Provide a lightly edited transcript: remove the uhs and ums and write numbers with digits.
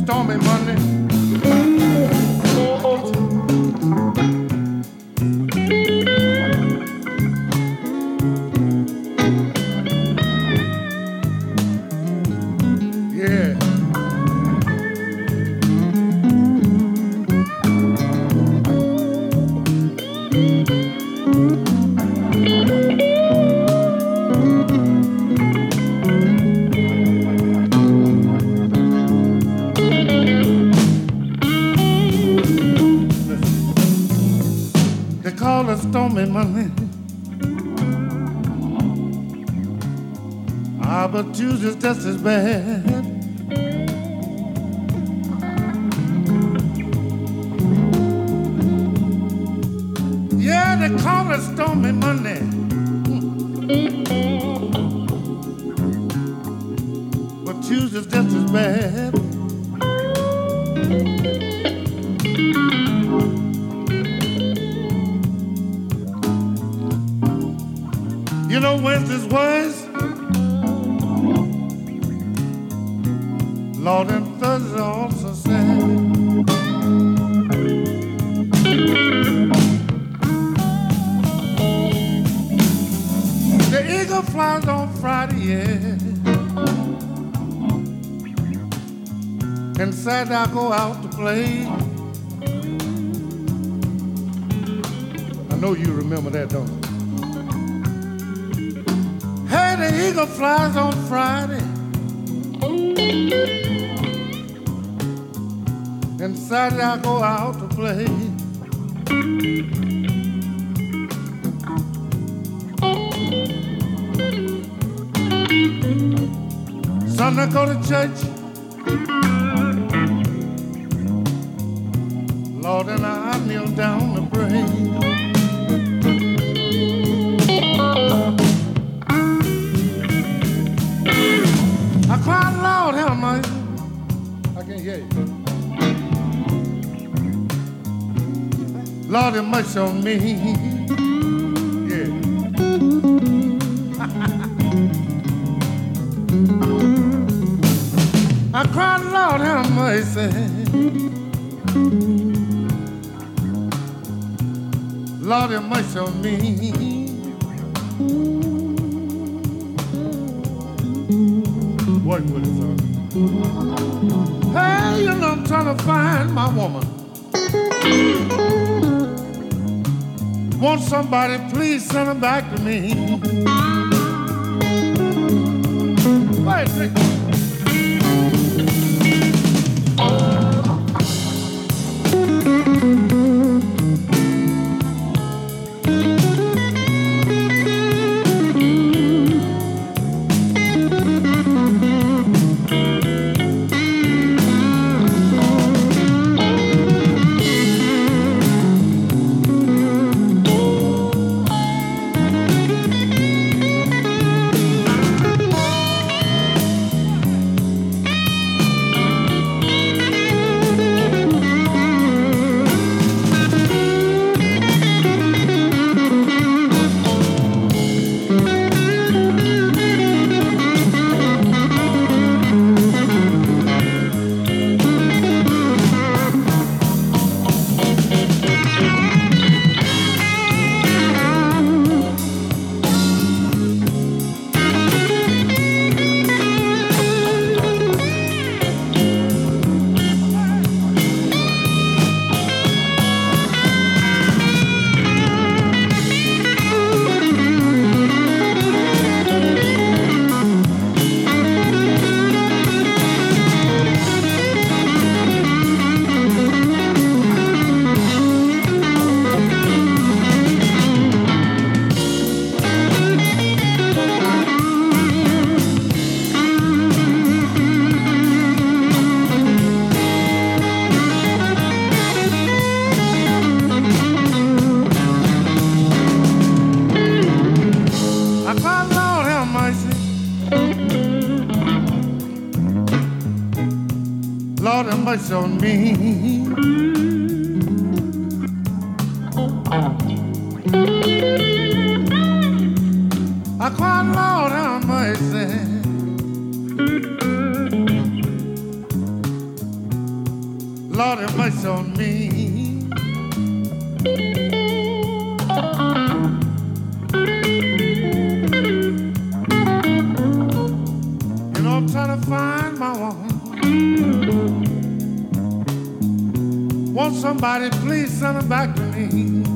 stormy Monday. Yeah. They call it stormy Monday. Ah, but Tuesday's just as bad. Yeah, they call it stormy Monday. But Tuesday's just as bad. You know Wednesday's worse. Lord, and Thursday also sad. The eagle flies on Friday, yeah. And Saturday I go out to play. I know you remember that, don't you? Hey, the eagle flies on Friday. And Saturday I go out to play. Sunday I go to church. Lord, and I kneel down to pray. I cried, Lord, have mercy. I can't hear you. Lord, have mercy on me. Yeah. I cried, Lord, have mercy. Lord, have mercy on me. Work with it, son. Hey, you know I'm trying to find my woman. Want somebody, please send her back to me. Wait, Lord have mercy on me. I cried, Lord have mercy. Lord have mercy on me. You know, I'm trying to find my woman. Want somebody, please send her back to me.